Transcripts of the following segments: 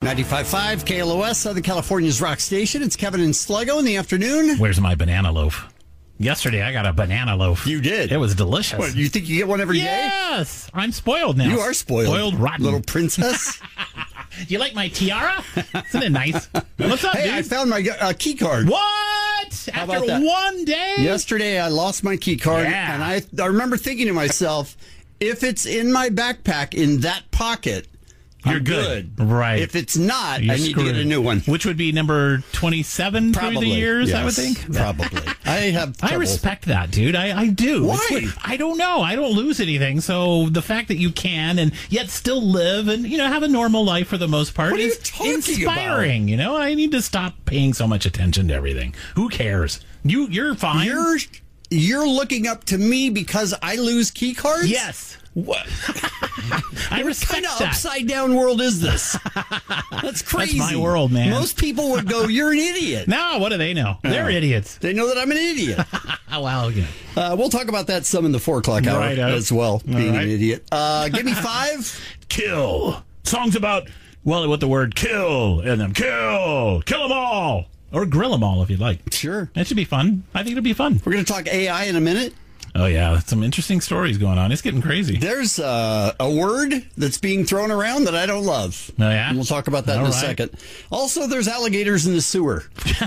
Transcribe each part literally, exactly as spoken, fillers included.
ninety-five point five K L O S, Southern California's rock station. It's Kevin and Sluggo in the afternoon. Where's my banana loaf? Yesterday, I got a banana loaf. You did? It was delicious. What, you think you get one every yes! day? Yes! I'm spoiled now. You are spoiled. Spoiled rotten. Little princess. You like my tiara? Isn't it nice? What's up, hey, dude? I found my uh, key card. What? How After about that? one day? Yesterday, I lost my key card, Yeah. and I, I remember thinking to myself, if it's in my backpack in that pocket, You're I'm good. good. Right. If it's not, You're I need screwed. to get a new one. Which would be number twenty-seven Probably. through the years, yes, I would think. Probably. I have I trouble. respect that, dude. I, I do. Why? It's weird. I don't know. I don't lose anything. So the fact that you can and yet still live and, you know, have a normal life for the most part What are you is talking inspiring. about? You know, I need to stop paying so much attention to everything. Who cares? You, you're fine. You're, you're looking up to me because I lose key cards? yes. What? I What respect kind of that. upside down world is this? That's crazy. my world, man. Most people would go, "You're an idiot." No, what do they know? They're Oh. idiots. They know that I'm an idiot. Oh, well, yeah. Uh, we'll talk about that some in the four o'clock hour Right out. as well. All Being right. an idiot. Uh, give me five. Kill. Songs about, well, what the word kill in them. Kill. Kill them all. Or grill them all if you'd like. Sure. That should be fun. I think it'll be fun. We're going to talk A I in a minute. Oh, yeah. Some interesting stories going on. It's getting crazy. There's uh, a word that's being thrown around that I don't love. Oh, yeah? And we'll talk about that All in a right. second. Also, there's alligators in the sewer.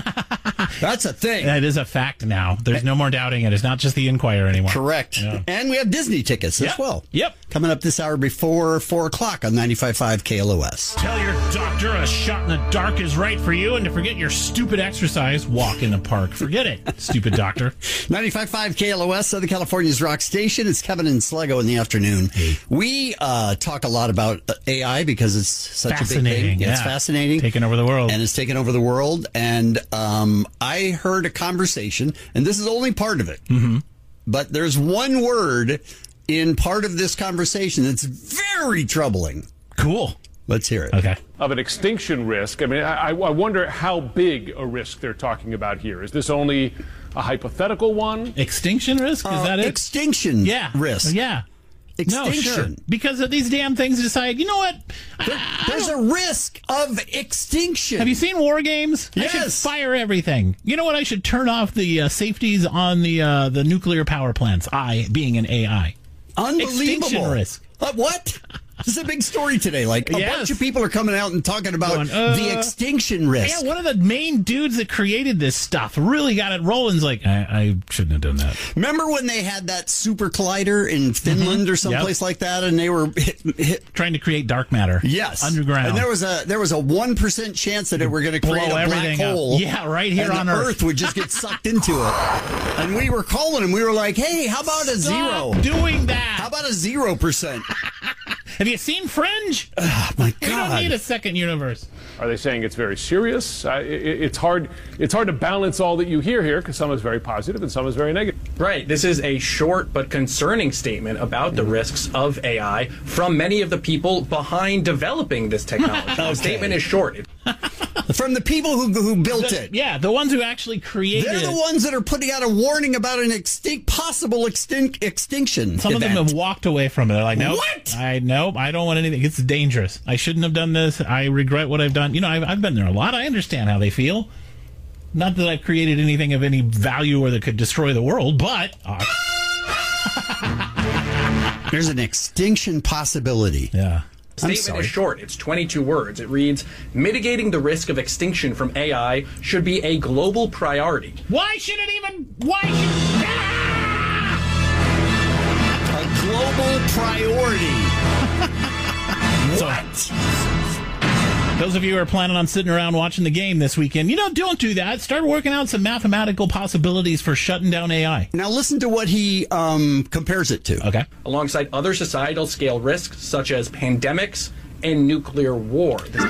That's a thing. That is a fact now. There's no more doubting it. It's not just the Inquirer anymore. Correct. Yeah. And we have Disney tickets as Yep. well. Yep. Coming up this hour before four o'clock on ninety-five point five K L O S. Tell your doctor a shot in the dark is right for you, and to forget your stupid exercise, walk in the park. Forget it, stupid doctor. ninety-five point five K L O S, Southern California's rock station. It's Kevin and Sluggo in the afternoon. Hey. We uh, talk a lot about A I because it's such a big Fascinating. thing. It's yeah. fascinating. Taking over the world. And it's taken over the world. And um, I heard a conversation, and this is only part of it, mm-hmm. but there's one word in part of this conversation that's very troubling. Cool. Let's hear it. Okay. Of an extinction risk. I mean, I, I wonder how big a risk they're talking about here. Is this only a hypothetical one? Extinction risk? Is Uh, that it? Extinction yeah. risk. Yeah. No, sure. Extinction. Because of these damn things decide, you know what? There- I- I there's a don't- risk of extinction. Have you seen War Games? I should Yes. fire everything. You know what? I should turn off the uh, safeties on the uh, the nuclear power plants. I being an A I. Unbelievable. Extinction risk. Uh, what? This is a big story today. Like, a Yes. bunch of people are coming out and talking about Going, uh, the extinction risk. Yeah, one of the main dudes that created this stuff really got it rolling. Is like, I, I shouldn't have done that. Remember when they had that super collider in Finland or someplace like that, and they were hit, hit Trying to create dark matter. Yes, Underground. and there was a there was a one percent chance that it were going to create Blow a black everything up. hole. Yeah, right here and on the Earth. Earth would just get sucked into it. And we were calling him. We were like, "Hey, how about a Stop zero? doing that. How about a zero percent?" Have you seen Fringe? Oh my We don't God! need a second universe. Are they saying it's very serious? Uh, it, it's hard. It's hard to balance all that you hear here because some is very positive and some is very negative. Right. This is a short but concerning statement about the risks of A I from many of the people behind developing this technology. The statement is short. It- From the people who who built The- it. yeah, the ones who actually created They're the it. ones that are putting out a warning about an extinct, possible extinct extinction. Some of them event. have walked away from it. They're like, nope. What? I nope. I don't want anything. It's dangerous. I shouldn't have done this. I regret what I've done. You know, I've, I've been there a lot. I understand how they feel. Not that I've created anything of any value or that could destroy the world, but uh, There's an extinction possibility. yeah. I'm Statement sorry. is short. It's twenty-two words. It reads, mitigating the risk of extinction from A I should be a global priority. Why should it even? Why should? Ah! A global priority. So- Those of you who are planning on sitting around watching the game this weekend, you know, don't do that. Start working out some mathematical possibilities for shutting down A I. Now listen to what he um, compares it to. Okay. Alongside other societal scale risks such as pandemics and nuclear war. This-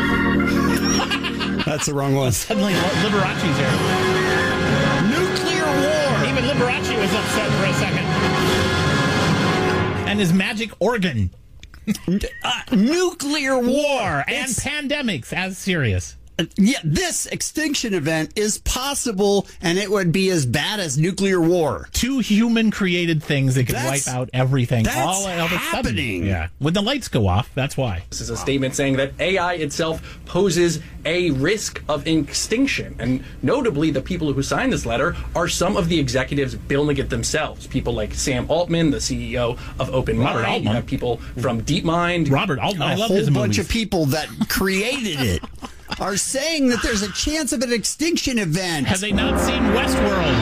That's the wrong one. Suddenly, Liberace's here. Nuclear war. Even Liberace was upset for a second. And his magic organ. Uh, nuclear war. War and It's- pandemics as serious. yeah, this extinction event is possible, and it would be as bad as nuclear war. Two human-created things that could That's- wipe out everything that's all of a sudden. happening. Yeah, when the lights go off, that's why. This is a statement saying that A I itself poses a risk of extinction. And notably, the people who signed this letter are some of the executives building it themselves. People like Sam Altman, the C E O of OpenMind. Robert Altman. You have people from DeepMind. Robert Altman, I A love whole his bunch movies. of people that created it are saying that there's a chance of an extinction event. Have they not seen Westworld?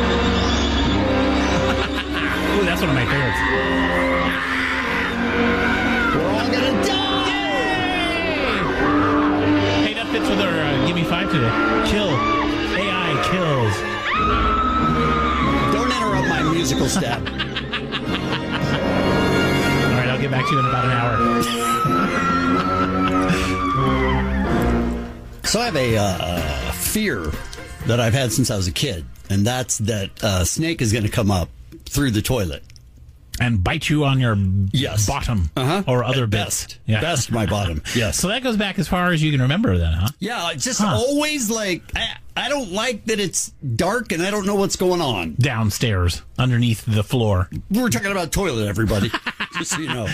Ooh, that's one of my favorites. We're all gonna die. Hey, that fits with our uh, Give Me Five today. Kill. A I kills. Don't interrupt my musical step. All right, I'll get back to you in about an hour. So I have a uh, fear that I've had since I was a kid, and that's that uh, snake is going to come up through the toilet. And bite you on your Yes. bottom Uh-huh. or other At bits. best. Yeah. Best my bottom. Yes. So that goes back as far as you can remember then, huh? Yeah, it's just Huh. always like, I, I don't like that it's dark and I don't know what's going on. Downstairs, underneath the floor. We're talking about toilet, everybody. Just so you know.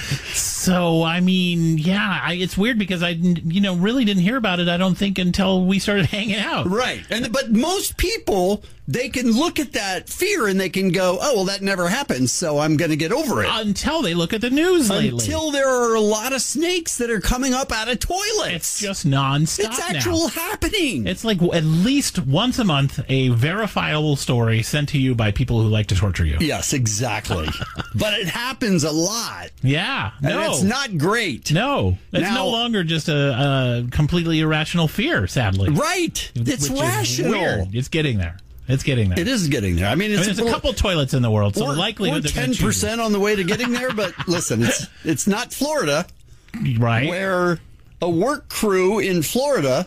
So, I mean, yeah, I, it's weird because I, you know, really didn't hear about it, I don't think, until we started hanging out. Right. And but most people, they can look at that fear and they can go, oh, well, that never happened, so I'm going to get over it. Until they look at the news lately. Until there are a lot of snakes that are coming up out of toilets. It's just nonstop It's actual now. happening. It's like at least once a month, a verifiable story sent to you by people who like to torture you. Yes, exactly. But it happens a lot. Yeah. And No. it's not great. No. It's Now- no longer just a, a completely irrational fear, sadly. Right. It's Which is rational. weird. It's getting there. It's getting there. It is getting there. I mean, I it's mean, there's a couple toilets in the world, so we're, the likelihood we're they're gonna ten choose percent on the way to getting there, but listen, it's it's not Florida, it. Right? where a work crew in Florida.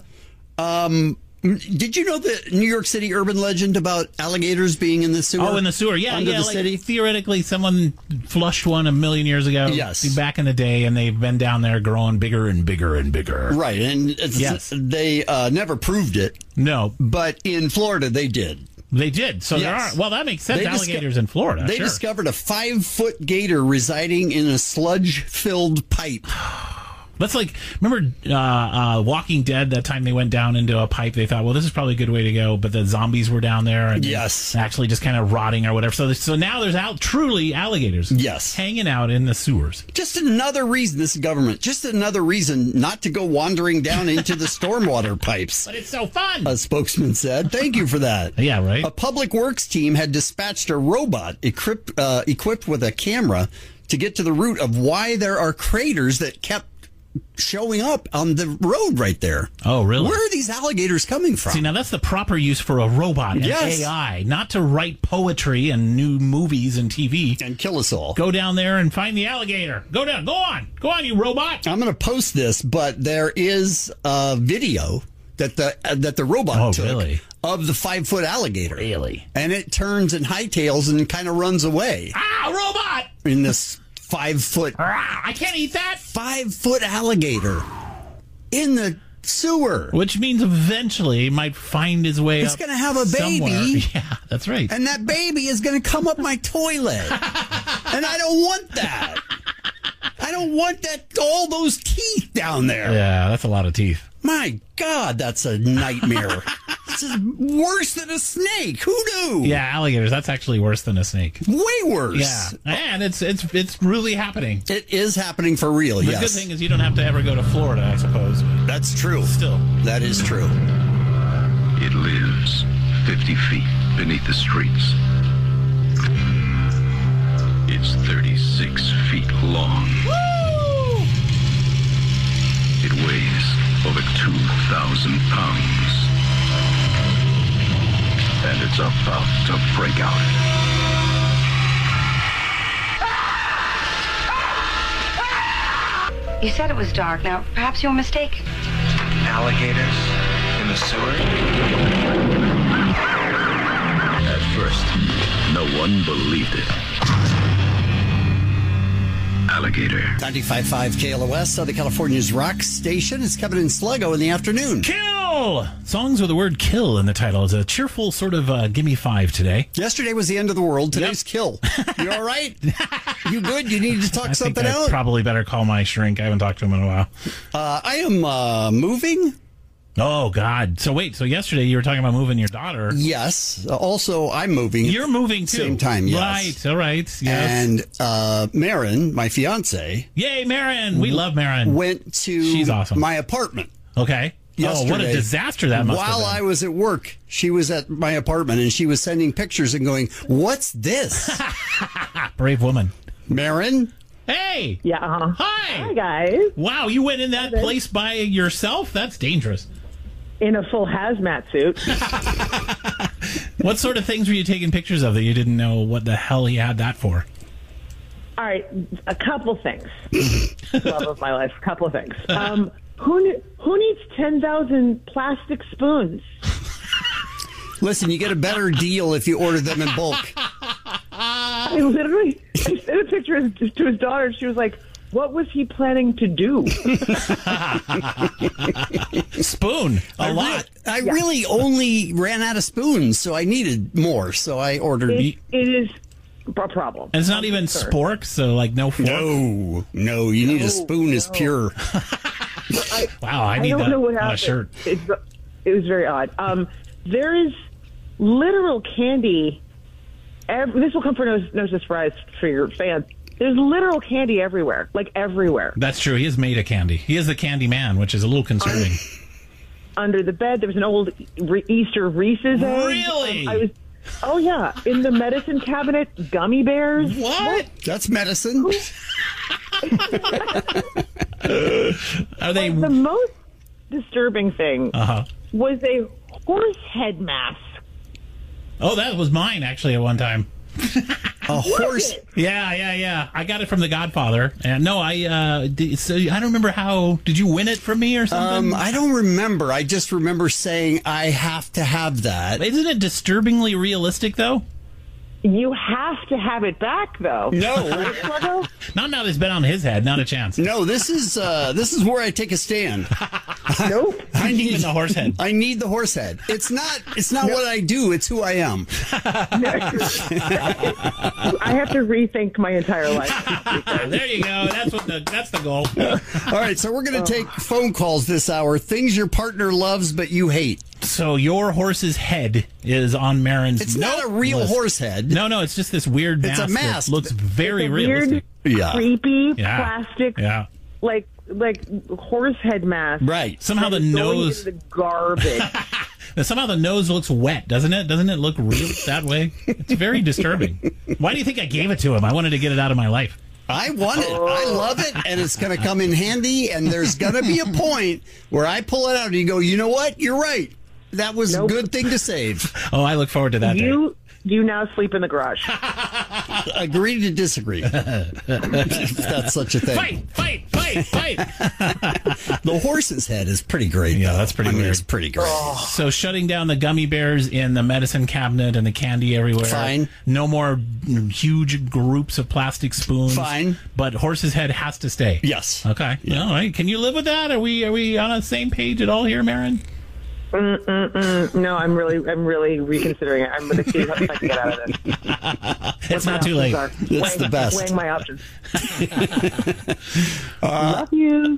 Um, did you know the New York City urban legend about alligators being in the sewer? Oh, in the sewer, yeah, under yeah. the like, city. theoretically, someone flushed one a million years ago. Yes. back in the day, and they've been down there growing bigger and bigger and bigger. Right, and it's, Yes. they uh, never proved it, No, but in Florida they did. they did. So there Yes. are. Well, that makes sense. They disco- Alligators in Florida. They sure. discovered a five-foot gator residing in a sludge-filled pipe. That's like, remember uh, uh, Walking Dead, that time they went down into a pipe, they thought, well, this is probably a good way to go, but the zombies were down there and Yes. actually just kind of rotting or whatever. So, so now there's out truly alligators Yes. hanging out in the sewers. Just another reason, this government, just another reason not to go wandering down into the stormwater pipes, But it's so fun. a spokesman said. Thank you for that. Yeah, right. A public works team had dispatched a robot equipped, uh, equipped with a camera to get to the root of why there are craters that kept showing up on the road right there. Oh, really? Where are these alligators coming from? See, now that's the proper use for a robot and Yes. A I, not to write poetry and new movies and T V. And kill us all. Go down there and find the alligator. Go down. Go on. Go on, you robot. I'm going to post this, but there is a video that the uh, that the robot Oh, took really? of the five foot alligator. Really? And it turns and hightails and kind of runs away Ah, robot. in this five foot Ah, I can't eat that. five foot alligator in the sewer. Which means eventually it might find his way It's up. gonna have a somewhere. baby. Yeah, that's right. And that baby is going to come up my toilet. And I don't want that. I don't want that, all those teeth down there. Yeah, that's a lot of teeth. My God, that's a nightmare. This is worse than a snake. Who knew? Yeah, alligators. That's actually worse than a snake. Way worse. Yeah, and it's it's it's really happening. It is happening for real, The yes. good thing is you don't have to ever go to Florida, I suppose. That's true. Still. That is true. It lives fifty feet beneath the streets. It's thirty-six feet long. Woo! It weighs over two thousand pounds. And it's about to break out. You said it was dark. Now, perhaps you were mistaken. Alligators in the sewer? At first, no one believed it. Alligator. ninety-five point five K L O S, Southern California's rock station. It's Kevin and Sluggo in the afternoon. Kill! Songs with the word kill in the title. It's a cheerful sort of uh, gimme five today. Yesterday was the end of the world. Today's Yep. kill. You all right? You good? You need to talk I something think I out? probably better call my shrink. I haven't talked to him in a while. Uh, I am uh, moving. Oh, God. So wait, so yesterday you were talking about moving your daughter. Yes. Uh, also, I'm moving. You're moving too. Same time, yes. Right, all right. Yes. And uh, Marin, my fiance, Yay, Marin. We love Marin. went to She's awesome. my apartment. Okay. Yesterday. Oh, what a disaster that must While have I been. was at work, she was at my apartment and she was sending pictures and going, "What's this?" Brave woman. Marin? Hey. Yeah. Uh-huh. Hi. Hi, guys. Wow, you went in that place by yourself? That's dangerous. In a full hazmat suit. What sort of things were you taking pictures of that you didn't know what the hell he had that for? All right, a couple things. Love of my life, a couple of things. Um, who ne- who needs ten thousand plastic spoons? Listen, you get a better deal if you order them in bulk. I literally I sent a picture to his daughter, and she was like, what was he planning to do? Spoon. A I lot. Re- I really only ran out of spoons, so I needed more. So I ordered. It, it is a problem. And it's not even Sure. spork, so like no fork. No, no, you need a spoon as pure. I, Wow, I I need don't that know what on a happened. shirt. It's, it was very odd. Um, there is literal candy. Ev- this will come for no, no surprise for your fans. There's literal candy everywhere, like everywhere. That's true. He is made of candy. He is the candy man, which is a little concerning. Under the bed, there was an old re- Easter Reese's egg. Really? I was. Oh yeah, in the medicine cabinet, gummy bears. What? That's medicine. Are they? The most disturbing thing Uh-huh. was a horse head mask. Oh, that was mine actually at one time. A horse. Yeah, yeah, yeah. I got it from The Godfather, and no, I uh, did, so I don't remember how. Did you win it from me or something? Um, I don't remember. I just remember saying I have to have that. Isn't it disturbingly realistic though? You have to have it back, though. No, Not now that it's been on his head. Not a chance. no. This is uh, this is where I take a stand. Nope. I need Even the horse head. I need the horse head. It's not. It's not what I do. It's who I am. I have to rethink my entire life. There you go. That's what the that's the goal. All right, so we're going to take phone calls this hour. Things your partner loves but you hate. So your horse's head is on Marin's. It's not note a real list. horse head. No, no, it's just this weird It's mask. a mask. That looks very It's a realistic. weird, Yeah. creepy, Yeah. plastic, Yeah. like like horse head mask. Right. Somehow the that is going nose. in the garbage. Somehow the nose looks wet, doesn't it? Doesn't it look real that way? It's very disturbing. Why do you think I gave it to him? I wanted to get it out of my life. I want it. I love it, and it's going to come in handy. And there's going to be a point where I pull it out and you go, you know what? You're right. That was Nope. a good thing to save. Oh, I look forward to that day. you you now sleep in the garage. Agree to disagree. If that's such a thing. Fight, fight, fight, fight. The horse's head is pretty great. Yeah, though. that's pretty I mean, weird. it's pretty great. So shutting down the gummy bears in the medicine cabinet and the candy everywhere. Fine. No more huge groups of plastic spoons. Fine. But horse's head has to stay. Yes. Okay. All right. Can you live with that? Are we are we on the same page at all here, Marin? Mm-mm-mm. No, I'm really I'm really reconsidering it. I'm going to see if I can get out of this. It's What my not too late. options are. It's weighing, the best. Weighing my options. Love you.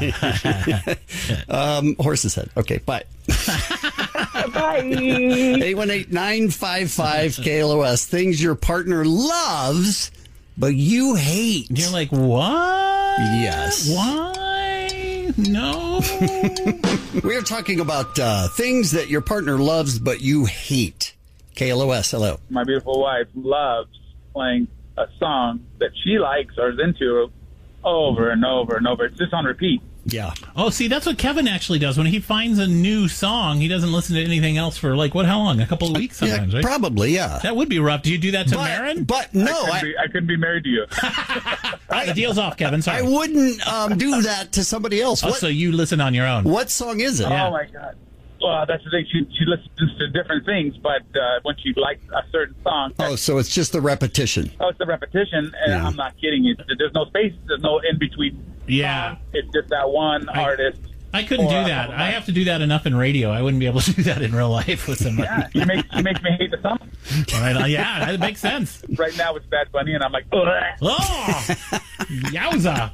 Um, horse's head. Okay, bye. Bye. eight one eight, nine five five, K L O S. Things your partner loves, but you hate. You're like, what? Yes. Why? No. We are talking about uh, things that your partner loves, but you hate. K L O S, hello. My beautiful wife loves playing a song that she likes or is into over and over and over. It's just on repeat. Yeah. Oh, see, that's what Kevin actually does. When he finds a new song, he doesn't listen to anything else for, like, what, how long? A couple of weeks sometimes, yeah, right? Probably, yeah. That would be rough. Do you do that to but, Marin? But no, I couldn't, I, be, I couldn't be married to you. Right, the deal's off, Kevin. Sorry. I wouldn't um, do that to somebody else. Oh, What, so you listen on your own. what song is it? Yeah. Oh, my God. well, that's the thing. She she listens to different things, but uh, when she likes a certain song, Oh, so it's just the repetition. oh, it's the repetition, and Yeah. I'm not kidding you. There's no space, there's no in between. Yeah. It's just that one I- artist. I couldn't do Or, that. uh, I have to do that enough in radio. I wouldn't be able to do that in real life with somebody. Yeah, she makes she makes me hate the song. Right on. Yeah, that makes sense. Right now it's Bad Bunny, and I'm like, ugh. Oh, yowza.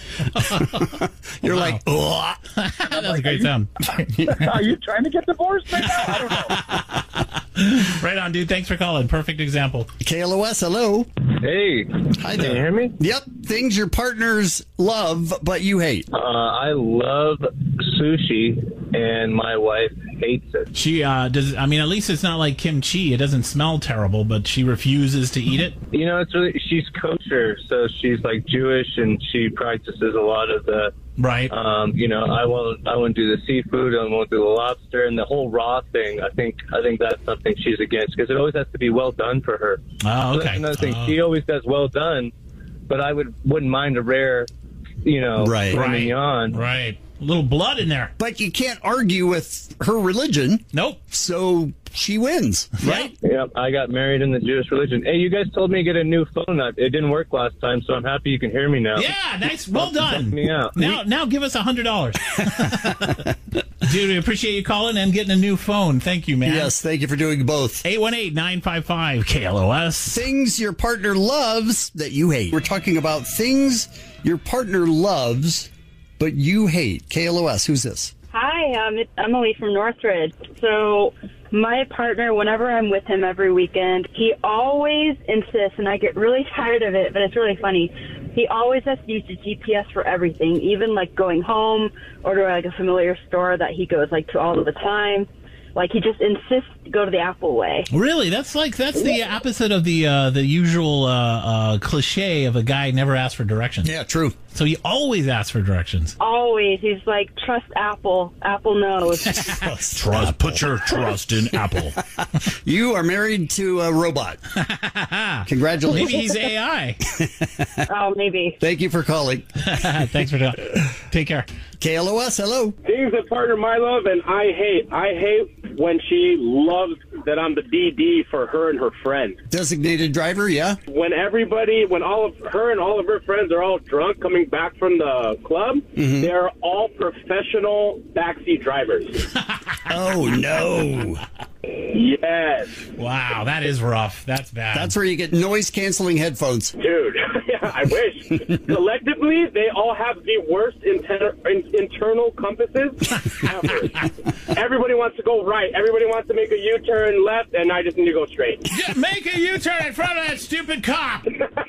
You're Wow. like, oh. That was a great sound. Are you trying to get divorced right now? I don't know. Right on, dude. Thanks for calling. Perfect example. K L O S, hello. Hey, Hi can there. you hear me? Yep. Things your partners love, but you hate. Uh, I love sushi, and my wife hates it. She uh, does. I mean, at least it's not like kimchi. It doesn't smell terrible, but she refuses to eat it. You know, it's really, she's kosher, so she's like Jewish, and she practices a lot of the. Right. Um, you know, I won't. I won't do the seafood. I won't do the lobster, and the whole raw thing. I think. I think that's something she's against because it always has to be well done for her. Oh, So okay. that's another thing. Oh. She always does well done, but I would wouldn't mind a rare, you know, Right. filet Right. mignon. Right. A little blood in there. But you can't argue with her religion, Nope. so she wins, right? Yep, I got married in the Jewish religion. Hey, you guys told me to get a new phone. It didn't work last time, so I'm happy you can hear me now. Yeah. Nice. Well Help done. me out. Now, now give us a hundred dollars, dude. We appreciate you calling and getting a new phone. Thank you, man. Yes, thank you for doing both. eight one eight, nine five five, K L O S. Things your partner loves that you hate. We're talking about things your partner loves, but you hate. K L O S, who's this? Hi, um, it's Emily from Northridge. So my partner, whenever I'm with him every weekend, he always insists, and I get really tired of it, but it's really funny. He always has to use the G P S for everything, even like going home or to like a familiar store that he goes like to all of the time. Like he just insists to go to the Apple way. Really? That's like that's the opposite of the uh, the usual uh, uh, cliche of a guy never asks for directions. Yeah, true. So he always asks for directions. Always. He's like, trust Apple. Apple knows. Trust. Put your trust in Apple. You are married to a robot. Congratulations. Maybe he's A I. Oh, maybe. Thank you for calling. Thanks for that. Take care. K L O S, hello. Things that partner my love and I hate. I hate when she loves that I'm the D D for her and her friend. Designated driver, yeah. When everybody, when all of her and all of her friends are all drunk coming back from the club, Mm-hmm. they're all professional backseat drivers. Oh, no. Yes. Wow, that is rough. That's bad. That's where you get noise-canceling headphones. Dude, yeah, I wish. Collectively, they all have the worst inter- in- internal compasses ever. Everybody wants to go right. Everybody wants to make a U-turn left, and I just need to go straight. Yeah, make a U-turn in front of that stupid cop.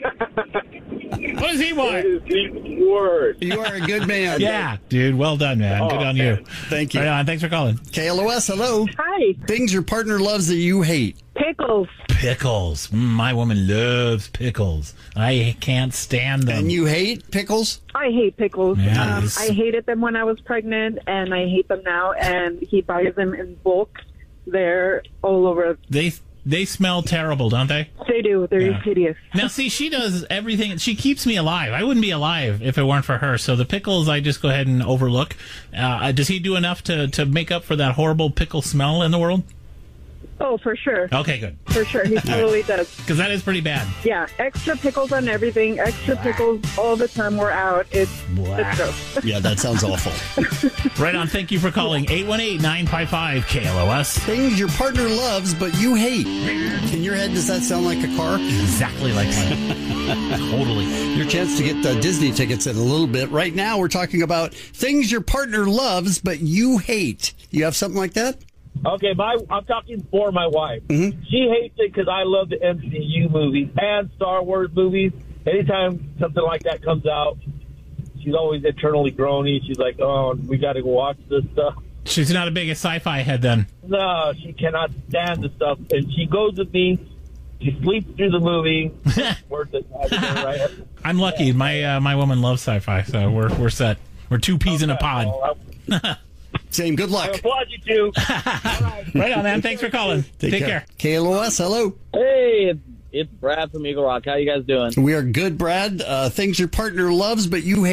What does he want? It is the worst. You are a good man. Yeah, dude. Well done, man. Oh, Good on man. you. Thank you. Right on. Thanks for calling. K L O S, hello. Hi. Things your partner loves that you hate. Pickles. Pickles. Mm, my woman loves pickles. I can't stand them. And you hate pickles? I hate pickles. Yeah, um, it's- I hated them when I was pregnant, and I hate them now. And he buys them in bulk. They're all over. They they smell terrible, don't they? They do. They're Yeah. hideous. Now, see, she does everything. She keeps me alive. I wouldn't be alive if it weren't for her. So the pickles, I just go ahead and overlook. Uh, does he do enough to, to make up for that horrible pickle smell in the world? Oh, for sure. Okay, good. For sure. He totally does. Because that is pretty bad. Yeah. Extra pickles on everything. Extra pickles all the time we're out. It's, it's gross. Yeah, that sounds awful. Right on. Thank you for calling. eight one eight, nine five five, K L O S. Things your partner loves but you hate. In your head, does that sound like a car? Exactly like that. Totally. Your chance to get the Disney tickets in a little bit. Right now, we're talking about things your partner loves but you hate. You have something like that? Okay, my I'm talking for my wife. Mm-hmm. She hates it because I love the M C U movies and Star Wars movies. Anytime something like that comes out, she's always internally groany. She's like, "Oh, we got to go watch this stuff." She's not a big sci-fi head then. No, she cannot stand the stuff, and she goes with me. She sleeps through the movie. Worth it, right? I'm lucky. My uh, my woman loves sci-fi, so we're we're set. We're two peas in a pod. Same. Good luck. I applaud you too. Right on, man. Thanks for calling. Take, Take care. care. K L O S, hello. Hey, it's, it's Brad from Eagle Rock. How you guys doing? We are good, Brad. Uh, things your partner loves but you hate.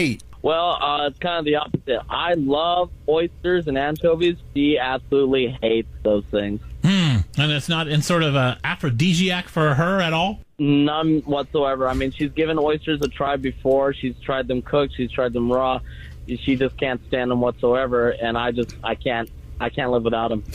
Well, uh, it's kind of the opposite. I love oysters and anchovies. She absolutely hates those things. Hmm. And it's not in sort of a aphrodisiac for her at all? None whatsoever. I mean, she's given oysters a try before. She's tried them cooked. She's tried them raw. She just can't stand them whatsoever, and I just, I can't. I can't live without them.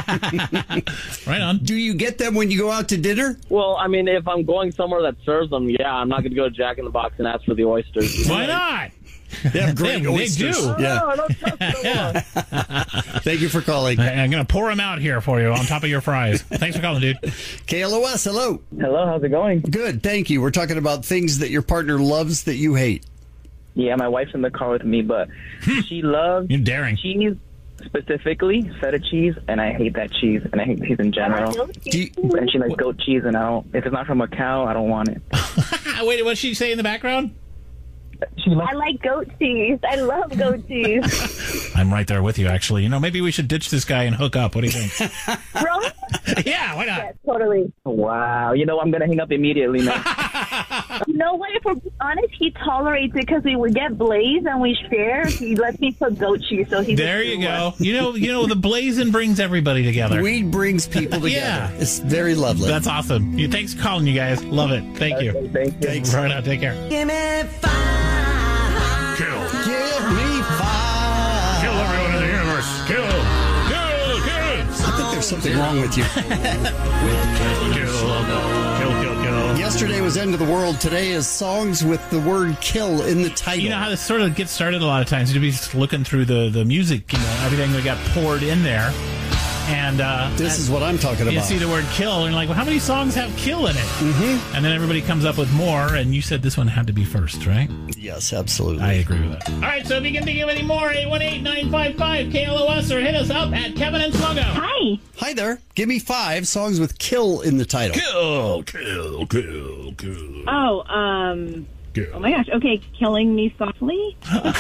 Right on. Do you get them when you go out to dinner? Well, I mean, if I'm going somewhere that serves them, yeah, I'm not going to go to Jack in the Box and ask for the oysters. Why not? They have great They- they oysters. do. Yeah. No, I don't trust them. Yeah. Thank you for calling. I- I'm going to pour them out here for you on top of your fries. Thanks for calling, dude. K L O S, hello. Hello, how's it going? Good, thank you. We're talking about things that your partner loves that you hate. Yeah, my wife's in the car with me, but she loves You're daring. cheese, specifically feta cheese, and I hate that cheese, and I hate cheese in general. Do you, And she likes goat cheese, and I don't. If it's not from a cow, I don't want it. Wait, what'd she say in the background? She likes. I like goat cheese. I love goat cheese. I'm right there with you, actually. You know, maybe we should ditch this guy and hook up. What do you think? Bro? Yeah, why not? Yeah, totally. Wow, you know I'm gonna hang up immediately now. You know what? If we're being honest, he tolerates it because we would get Blaze and we share. He lets me put goat cheese, so he's There you go. You know, you know, the blazing brings everybody together. weed brings people together. Yeah. It's very lovely. That's awesome. You, thanks for calling, you guys. Love it. Thank you. Thank you. Thanks. Right on. Take care. Give me five. Kill. Give me five. Kill everyone in the universe. Kill. Kill. Kill. I think there's something wrong with you. Kill. Kill. Kill. Kill. Yesterday was End of the World. Today is songs with the word kill in the title. You know how this sort of gets started a lot of times? You'd be just looking through the, the music, you know, everything that got poured in there. And uh, this is what I'm talking you about. see the word kill, and you're like, well, how many songs have kill in it? Mm-hmm. And then everybody comes up with more, and you said this one had to be first, right? Yes, absolutely. I agree with that. All right, so if you can think of any more, eight one eight, nine five five, K L O S, or hit us up at Kevin and Sluggo. Hi. Hi there. Give me five songs with kill in the title. Kill, kill, kill, kill. Oh, um... Kill. Oh my gosh. Okay, Killing Me Softly.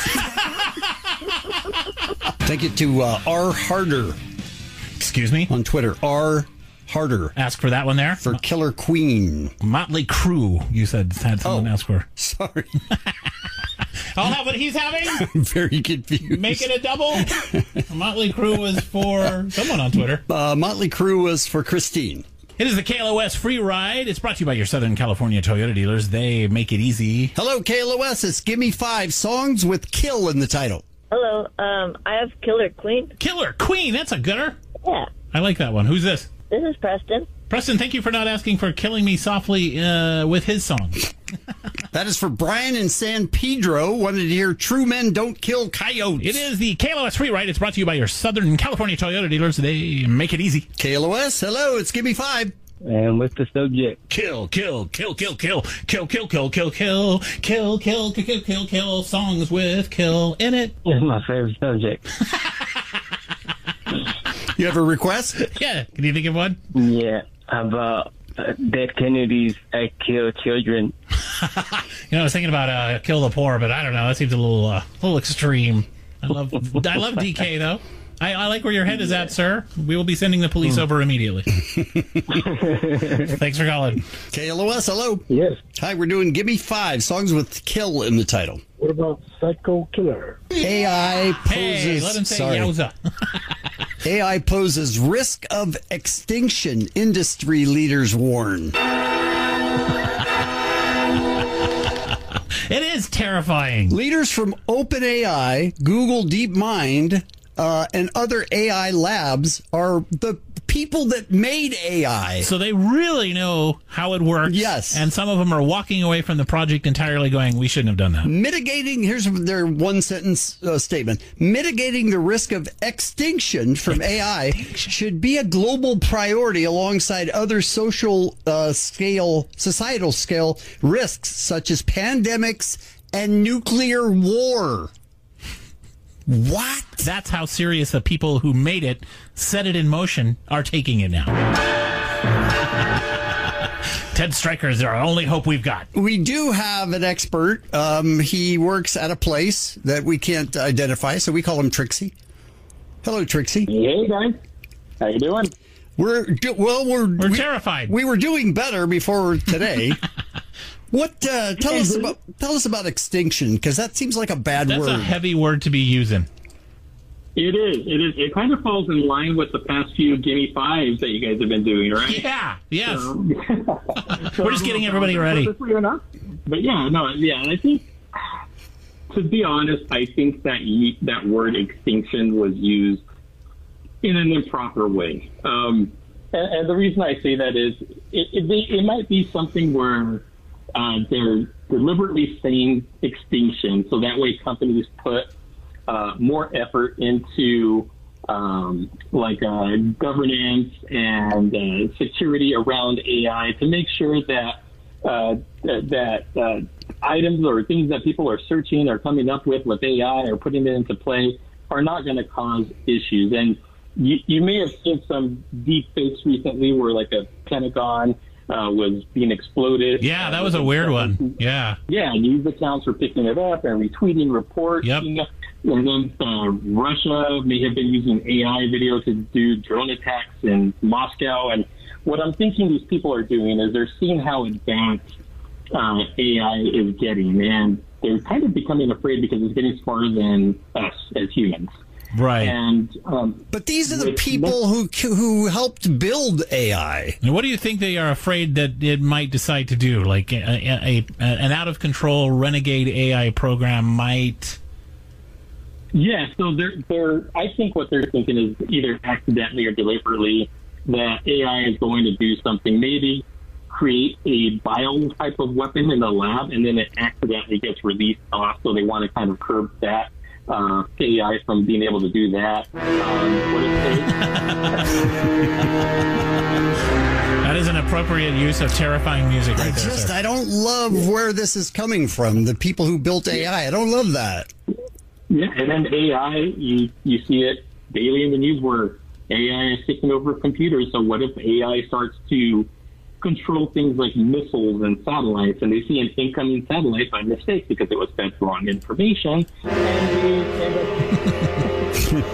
Take it to uh, R Harder Excuse me? on Twitter. R Harder Ask for that one there. for Killer Queen. Motley Crue, you said, had someone Oh. ask for. Sorry. I'll have what he's having. I'm very confused. Make it a double. Motley Crue was for someone on Twitter. Uh, Motley Crue was for Christine. It is the K L O S Free Ride. It's brought to you by your Southern California Toyota dealers. They make it easy. Hello, K L O S. It's Give Me Five songs with kill in the title. Hello, um, I have Killer Queen. Killer Queen, that's a gooder. Yeah, I like that one. Who's this? this is Preston. Preston, thank you for not asking for Killing Me Softly uh, with his song. That is for Brian in San Pedro. Wanted to hear True Men Don't Kill Coyotes. It is the K L O S Free Ride. It's brought to you by your Southern California Toyota dealers. They make it easy. K L O S, hello, it's Give Me Five. And what's the subject? Kill, kill, kill, kill, kill, kill, kill, kill, kill, kill, kill, kill, kill, kill, kill, kill, songs with kill in it. It's my favorite subject. You have a request? Yeah, can you think of one? Yeah, about uh, dead Kennedys that kill children. You know, I was thinking about uh, kill the poor, but I don't know. That seems a little, uh, a little extreme. I love, I love D K though. I, I like where your head is at, sir. We will be sending the police over immediately. Thanks for calling. K L O S, hello. Yes. Hi, we're doing Give Me Five songs with kill in the title. What about Psycho Killer? A I poses. Hey, let him say sorry. yowza. A I poses risk of extinction. Industry leaders warn. It is terrifying. Leaders from OpenAI, Google DeepMind, uh, and other A I labs are the people that made A I. So they really know how it works. Yes. And some of them are walking away from the project entirely going, we shouldn't have done that. Mitigating, here's their one sentence uh, statement. Mitigating the risk of extinction from A I should be a global priority alongside other social uh, scale, societal scale risks such as pandemics and nuclear war. What? That's how serious the people who made it, set it in motion, are taking it now. Ted Stryker is our only hope we've got. We do have an expert. Um, he works at a place that we can't identify, so we call him Trixie. Hello, Trixie. Hey, guys. How you doing? We're do- well. We're We're we, terrified. We were doing better before today. What? Uh, tell us about tell us about extinction, because that seems like a bad That's word. a heavy word to be using. It is. It is. It kind of falls in line with the past few Gimme Fives that you guys have been doing, right? Yeah. Yes. So, We're just getting everybody ready. But yeah, no, yeah. And I think, to be honest, I think that you, that word extinction was used in an improper way. Um, and, and the reason I say that is it, it, it might be something where uh, they're deliberately saying extinction, so that way companies put uh, more effort into um, like uh, governance and uh, security around A I to make sure that uh, that uh, items or things that people are searching or coming up with with A I or putting it into play are not going to cause issues. And you, you may have seen some deep fakes recently where like a Pentagon uh, was being exploded. Yeah, that was a weird one. Yeah. Yeah, news accounts were picking it up and retweeting reports. Yep. And then uh, Russia may have been using A I video to do drone attacks in Moscow. And what I'm thinking these people are doing is they're seeing how advanced uh, A I is getting, and they're kind of becoming afraid because it's getting smarter than us as humans. Right. And um, but these are the people who who helped build A I. And what do you think they are afraid that it might decide to do? Like a, a, a an out of control renegade A I program might. Yeah, so they're they're. I think what they're thinking is either accidentally or deliberately that A I is going to do something, maybe create a bio type of weapon in the lab, and then it accidentally gets released off. So they want to kind of curb that uh, A I from being able to do that. Um, what if they- That is an appropriate use of terrifying music right I there, just sir. I don't love where this is coming from. The people who built A I. I don't love that. Yeah, and then A I, you you see it daily in the news where A I is taking over computers. So what if A I starts to control things like missiles and satellites, and they see an incoming satellite by mistake because it was fed wrong information, and they end up...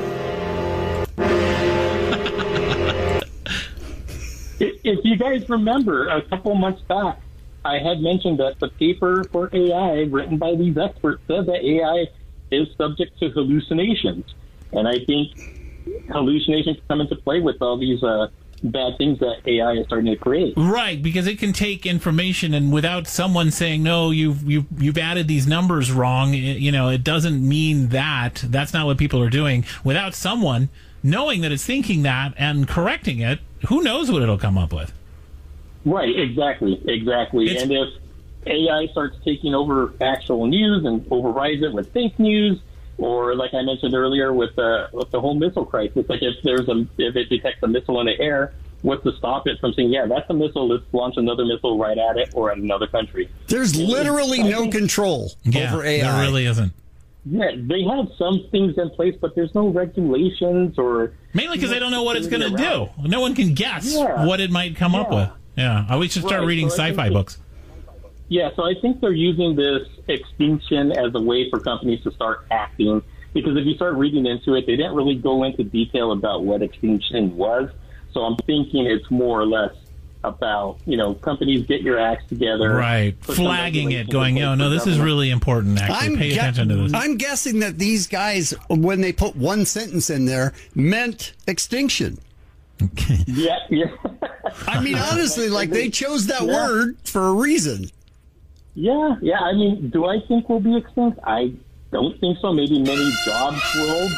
If you guys remember, a couple months back, I had mentioned that the paper for A I written by these experts said that A I is subject to hallucinations. And I think hallucinations come into play with all these uh, bad things that A I is starting to create. Right, because it can take information, and without someone saying, no, you've, you've, you've added these numbers wrong, it, you know, it doesn't mean that. That's not what people are doing. Without someone knowing that it's thinking that and correcting it, who knows what it'll come up with? Right, exactly, exactly. It's, and if A I starts taking over actual news and overrides it with fake news, or like I mentioned earlier with the with the whole missile crisis, like if there's a if it detects a missile in the air, what's to stop it from saying, yeah, that's a missile, let's launch another missile right at it or at another country? There's and literally no think, control yeah, over A I. There really isn't. Yeah, they have some things in place, but there's no regulations or mainly because they don't know what it's going to do. No one can guess yeah. what it might come yeah. up with. Yeah, I we should start right. reading so sci-fi books. Yeah, so I think they're using this extinction as a way for companies to start acting. Because if you start reading into it, they didn't really go into detail about what extinction was. So I'm thinking it's more or less about, you know, companies get your acts together. Right. Flagging it, going, yo, no, this is really important, actually. I'm Pay gu- attention to this. I'm guessing that these guys, when they put one sentence in there, meant extinction. Okay. Yeah, yeah. I mean, honestly, like, they chose that yeah. word for a reason. Yeah, yeah. I mean, do I think we'll be extinct? I don't think so. Maybe many jobs will,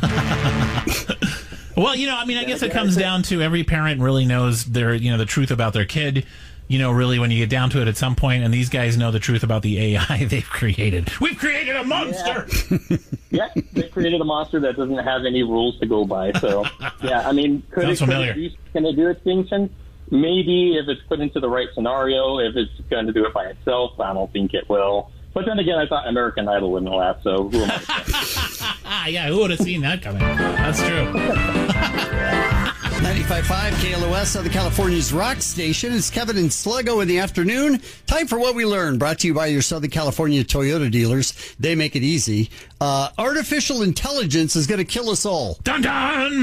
but... Well, you know, I mean, I guess it comes down to every parent really knows their, you know, the truth about their kid. You know, really, when you get down to it at some point, and these guys know the truth about the A I they've created. We've created a monster! Yeah, yeah they created a monster that doesn't have any rules to go by. So, yeah, I mean, could Sounds it, familiar. Could it do, can it do extinction? Maybe if it's put into the right scenario. If it's going to do it by itself, I don't think it will. But then again, I thought American Idol wouldn't last, so who am I to say? Yeah, who would have seen that coming? That's true. ninety-five ninety-five point five K L O S, Southern California's rock station. It's Kevin and Sluggo in the afternoon. Time for What We Learned, brought to you by your Southern California Toyota dealers. They make it easy. Uh, artificial intelligence is going to kill us all. Dun dun!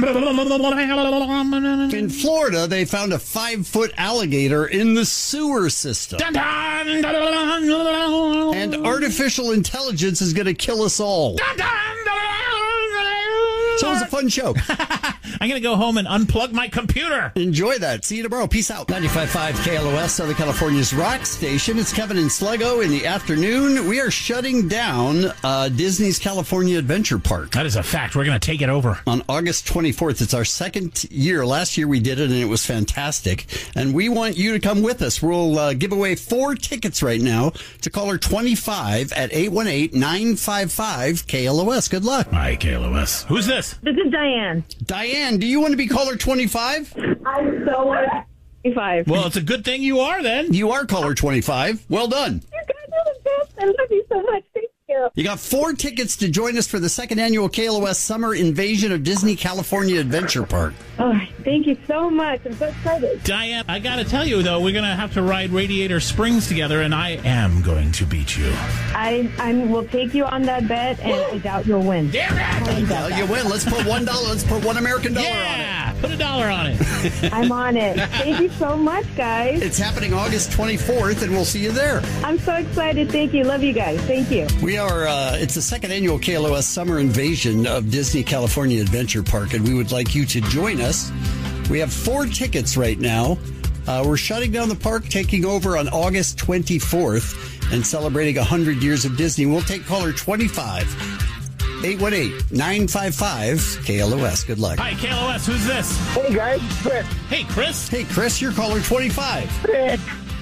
In Florida, they found a five-foot alligator in the sewer system. Dun dun! And artificial intelligence is going to kill us all. Dun dun! So it was a fun show. I'm going to go home and unplug my computer. Enjoy that. See you tomorrow. Peace out. ninety-five point five K L O S, Southern California's rock station. It's Kevin and Sluggo in the afternoon. We are shutting down uh, Disney's California Adventure Park. That is a fact. We're going to take it over. On August twenty-fourth. It's our second year. Last year we did it, and it was fantastic. And we want you to come with us. We'll uh, give away four tickets right now to caller twenty-five at eight one eight, nine five five, K L O S. Good luck. Hi, K L O S. Who's this? This is Diane. Diane, do you want to be caller twenty-five? I'm so twenty-five. Well, it's a good thing you are then. You are caller twenty-five. Well done. You guys are the best. I love you so much. Thank you. You got four tickets to join us for the second annual K L O S Summer Invasion of Disney California Adventure Park. Oh, thank you so much. I'm so excited. Diane, I got to tell you, though, we're going to have to ride Radiator Springs together, and I am going to beat you. I I will take you on that bet, and I doubt you'll win. Damn it! Well, you win. Let's put one dollar. Let's put one American dollar yeah, on it. Put a dollar on it. I'm on it. Thank you so much, guys. It's happening August twenty-fourth, and we'll see you there. I'm so excited. Thank you. Love you guys. Thank you. We are, uh, it's the second annual K L O S Summer Invasion of Disney California Adventure Park, and we would like you to join us. We have four tickets right now. Uh, we're shutting down the park, taking over on August twenty-fourth, and celebrating one hundred years of Disney. We'll take caller twenty-five, eight one eight, nine five five, K L O S. Good luck. Hi, K L O S. Who's this? Hey, guys. Chris. Hey, Chris. Hey, Chris, you're caller twenty-five. Chris.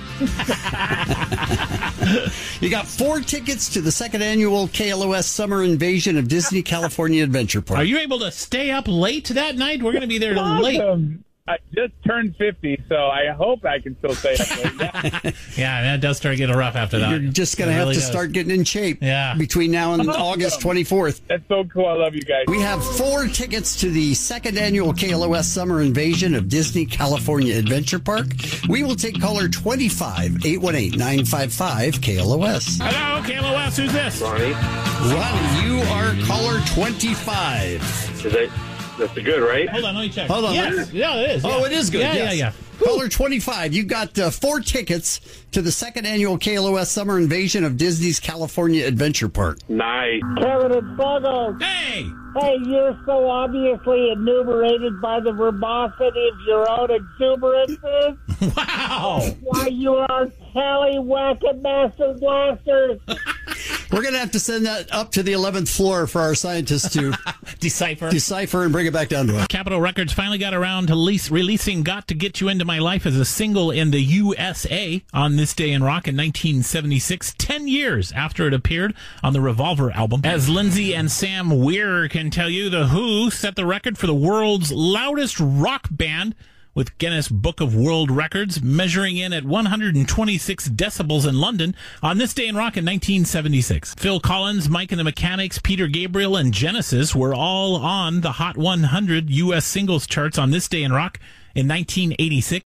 You got four tickets to the second annual K L O S Summer Invasion of Disney California Adventure Park. Are you able to stay up late that night? We're going to be there till Awesome. late. I just turned fifty, so I hope I can still stay up late. Yeah. Yeah, that does start getting rough after that. You're just going to It have really to does. start getting in shape Yeah. between now and Awesome. August twenty-fourth. That's so cool. I love you guys. We have four tickets to the second annual K L O S Summer Invasion of Disney California Adventure Park. We will take caller twenty-five, eight one eight, nine five five, K L O S. Hello, K L O S. Who's this? Ronnie, Ronnie, you are caller twenty-five. is that that's good, right? Hold on, let me check. Hold on. Yes. Yeah, it is. Oh, yeah. it is good. Yeah, yes. yeah, yeah. Caller twenty-five, you got uh, four tickets to the second annual K L O S Summer Invasion of Disney's California Adventure Park. Nice. Kevin and Sluggo. Hey! Hey, you're so obviously enumerated by the verbosity of your own exuberances. Wow! Why, you are tallywhacking master blasters. We're going to have to send that up to the eleventh floor for our scientists to Decipher. decipher and bring it back down to us. Capitol Records finally got around to lease, releasing Got to Get You Into My Life as a single in the U S A on This Day in Rock in nineteen seventy-six, ten years after it appeared on the Revolver album. As Lindsay and Sam Weir can tell you, The Who set the record for the world's loudest rock band with Guinness Book of World Records, measuring in at one hundred twenty-six decibels in London on This Day in Rock in nineteen seventy-six. Phil Collins, Mike and the Mechanics, Peter Gabriel, and Genesis were all on the Hot one hundred U S singles charts on This Day in Rock in nineteen eighty-six.